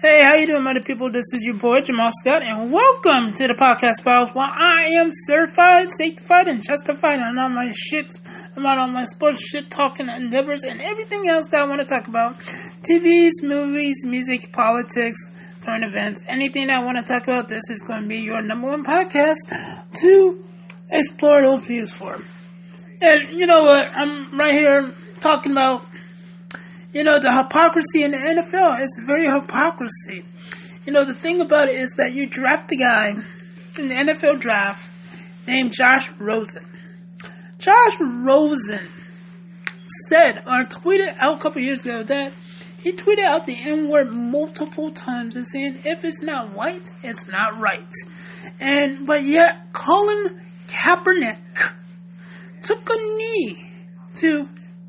Hey, how you doing, my people? This is your boy, Jamal Scott, and welcome to the Podcast Files, where I am certified, sanctified, and justified on all my shit, about all my sports shit, talking endeavors, and everything else that I want to talk about. TVs, movies, music, politics, current events, anything that I want to talk about, this is going to be your number one podcast to explore those views for. And you know what? I'm right here talking about the hypocrisy in the NFL. Is very hypocrisy. The thing about it is that you draft a guy in the NFL draft named Josh Rosen. Josh Rosen said or tweeted out a couple years ago that he tweeted out the N-word multiple times and saying, if it's not white, it's not right. But yet, Colin Kaepernick took a knee to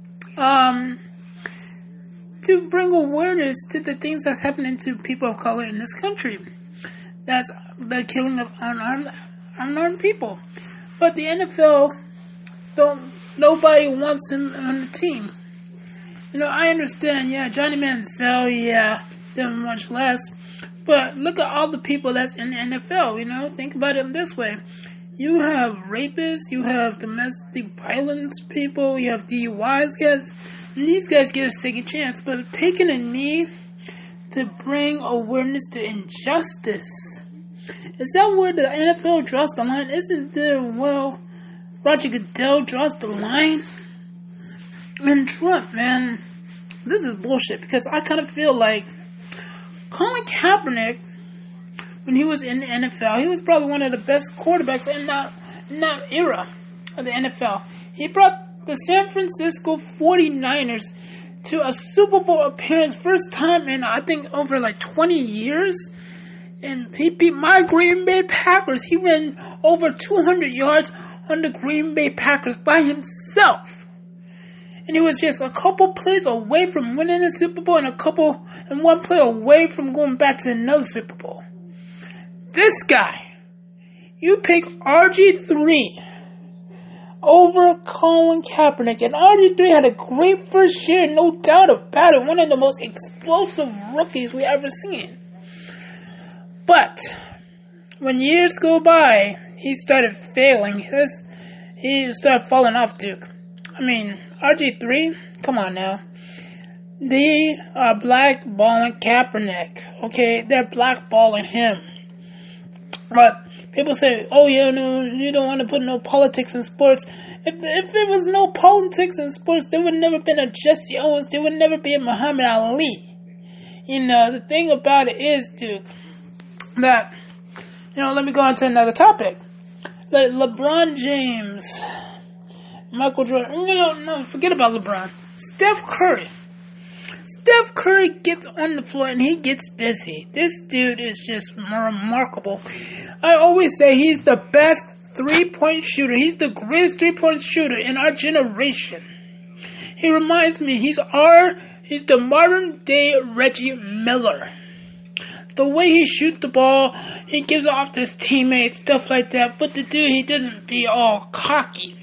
bring awareness to the things that's happening to people of color in this country. That's the killing of unarmed people. But the NFL, nobody wants him on the team. I understand, Johnny Manziel, they're much less. But look at all the people that's in the NFL, think about it this way. You have rapists, you have domestic violence people, you have DUIs guys. And these guys get a second chance, but taking a knee to bring awareness to injustice, is that where the NFL draws the line? Isn't there, Roger Goodell draws the line? And Trump, man, this is bullshit, because I kind of feel like Colin Kaepernick, when he was in the NFL, he was probably one of the best quarterbacks in that era of the NFL. He brought the San Francisco 49ers to a Super Bowl appearance, first time in, I think, over 20 years. And he beat my Green Bay Packers. He ran over 200 yards on the Green Bay Packers by himself. And he was just a couple plays away from winning the Super Bowl and one play away from going back to another Super Bowl. This guy, you pick RG3 over Colin Kaepernick, and RG3 had a great first year, no doubt about it. One of the most explosive rookies we ever seen. But when years go by, he started failing. He started falling off, Duke. RG3, come on now. They are blackballing Kaepernick. Okay, they're blackballing him. But people say, you don't want to put no politics in sports. If there was no politics in sports, there would never been a Jesse Owens. There would never be a Muhammad Ali. The thing about it is, Duke, that, let me go on to another topic. Like LeBron James, Michael Jordan, no, forget about LeBron. Steph Curry gets on the floor and he gets busy. This dude is just remarkable. I always say he's the best three-point shooter. He's the greatest three-point shooter in our generation. He reminds me, he's the modern-day Reggie Miller. The way he shoots the ball, he gives it off to his teammates, stuff like that. But the dude, he doesn't be all cocky.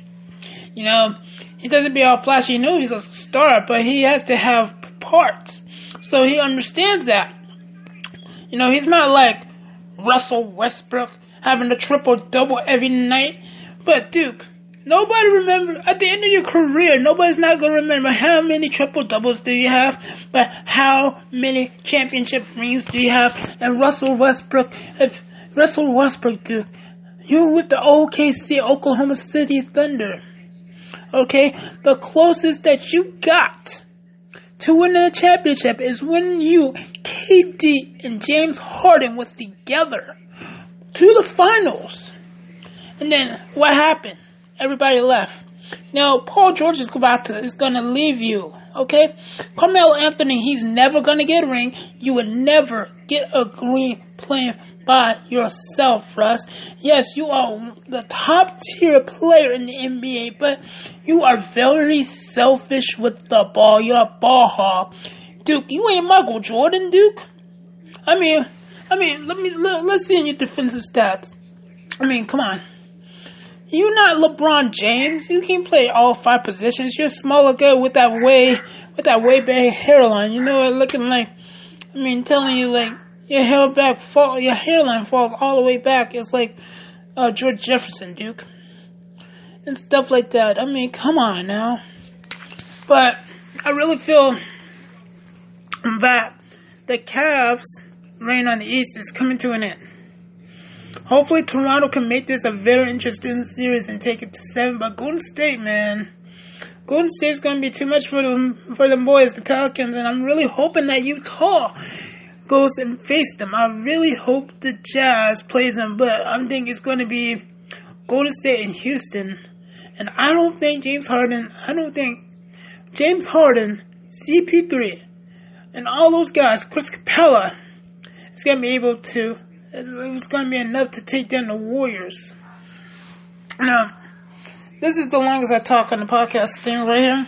He doesn't be all flashy. He's a star, but he has to have parts. So he understands that. He's not like Russell Westbrook having a triple-double every night. But Duke, nobody remember, at the end of your career, nobody's not going to remember how many triple-doubles do you have, but how many championship rings do you have. And Russell Westbrook, Duke, you're with the OKC, Oklahoma City Thunder. Okay? The closest that you got to winning a championship is when you, KD, and James Harden was together to the finals. And then what happened? Everybody left. Now, Paul George is going to leave you. Okay? Carmelo Anthony, he's never going to get a ring. You would never get a ring playing by yourself, Russ. Yes, you are the top tier player in the NBA, but you are very selfish with the ball. You're a ball hog. Duke, you ain't Michael Jordan, Duke. Let's see your defensive stats. Come on. You're not LeBron James. You can play all 5 positions. You're a smaller guy with that way big hairline. Looking like I mean, telling you like your your hairline falls all the way back. It's like George Jefferson, Duke, and stuff like that. I mean, come on now. But I really feel that the Cavs' reign on the East is coming to an end. Hopefully, Toronto can make this a very interesting series and take it to 7. But Golden State, man, Golden State's going to be too much for the boys, the Pelicans, and I'm really hoping that Utah goes and face them. I really hope the Jazz plays them, but I'm thinking it's going to be Golden State and Houston. And I don't think James Harden, CP3, and all those guys, Chris Capella, is going to be able to, it's going to be enough to take down the Warriors. Now, this is the longest I talk on the podcast thing right here.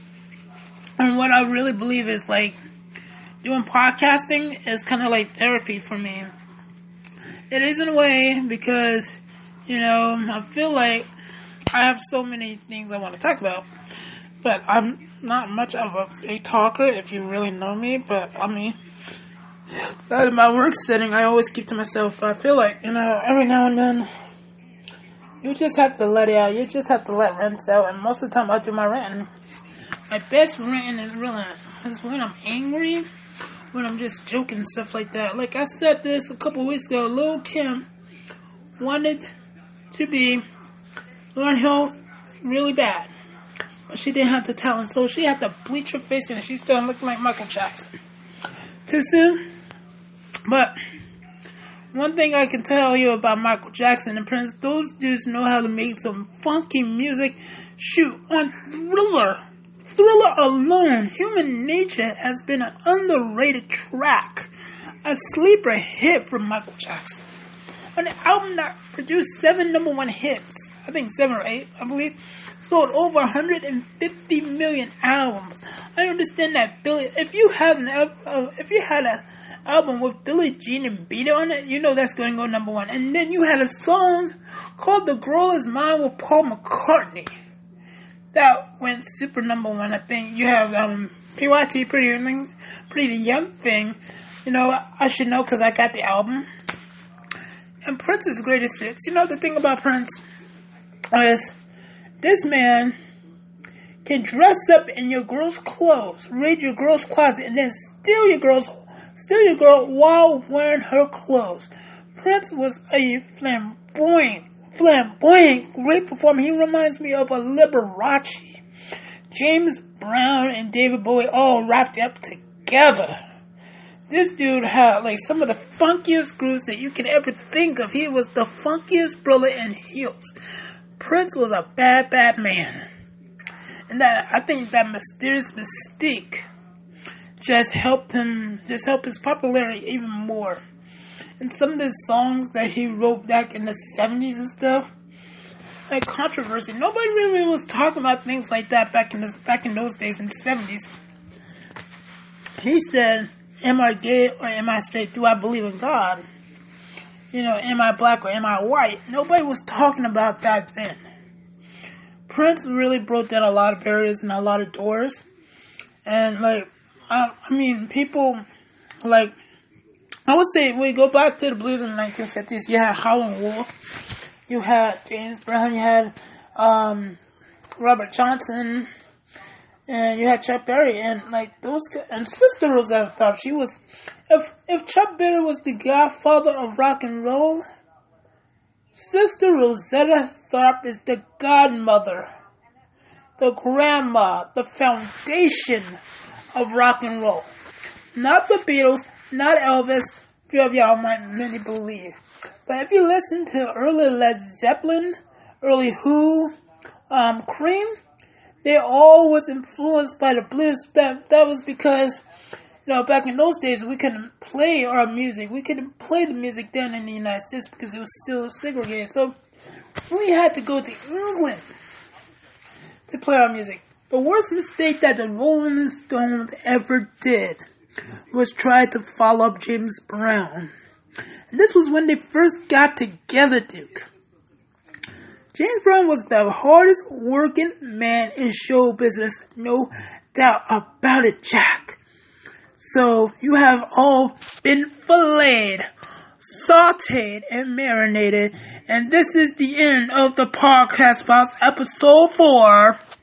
And what I really believe is like, doing podcasting is kind of like therapy for me. It is in a way because, I feel like I have so many things I want to talk about. But I'm not much of a talker if you really know me. But, I mean, that in my work setting, I always keep to myself. But I feel like, every now and then, you just have to let it out. You just have to let rants out. And most of the time, I do my ranting. My best ranting is when I'm angry, when I'm just joking and stuff like that. Like I said this a couple weeks ago, Lil' Kim wanted to be Lauryn Hill really bad. But she didn't have the talent, so she had to bleach her face and she started looking like Michael Jackson. Too soon? But one thing I can tell you about Michael Jackson and Prince, those dudes know how to make some funky music. Shoot, on Thriller alone, Human Nature has been an underrated track. A sleeper hit from Michael Jackson. An album that produced 7 number 1 hits. I think 7 or 8, I believe. Sold over 150 million albums. I understand that if you had an album with Billie Jean and Beat It on it, that's going to go number 1. And then you had a song called The Girl Is Mine with Paul McCartney. That went super number 1. I think you have PYT, Pretty Young Thing. I should know because I got the album. And Prince's greatest hits. The thing about Prince is this man can dress up in your girl's clothes, raid your girl's closet, and then steal your girl while wearing her clothes. Prince was a flamboyant, great performer. He reminds me of a Liberace. James Brown and David Bowie all wrapped up together. This dude had some of the funkiest grooves that you could ever think of. He was the funkiest brother in heels. Prince was a bad, bad man. And I think that mysterious mystique just helped his popularity even more. And some of the songs that he wrote back in the 70s and stuff, like Controversy. Nobody really was talking about things like that back in those days in the 70s. He said, am I gay or am I straight? Do I believe in God? Am I black or am I white? Nobody was talking about that then. Prince really broke down a lot of barriers and a lot of doors. And people, I would say, we go back to the blues in the 1950s. You had Howlin' Wolf, you had James Brown, you had Robert Johnson, and you had Chuck Berry, and and Sister Rosetta Tharpe. She was, if Chuck Berry was the godfather of rock and roll, Sister Rosetta Tharpe is the godmother, the grandma, the foundation of rock and roll. Not the Beatles, not Elvis, few of y'all might many believe. But if you listen to early Led Zeppelin, early Who, Cream, they all was influenced by the blues. That was because, back in those days, we couldn't play our music. We couldn't play the music down in the United States because it was still segregated. So we had to go to England to play our music. The worst mistake that the Rolling Stones ever did was try to follow up James Brown. And this was when they first got together, Duke. James Brown was the hardest working man in show business, no doubt about it, Jack. So you have all been filleted, sauteed, and marinated. And this is the end of the Podcast Files episode 4.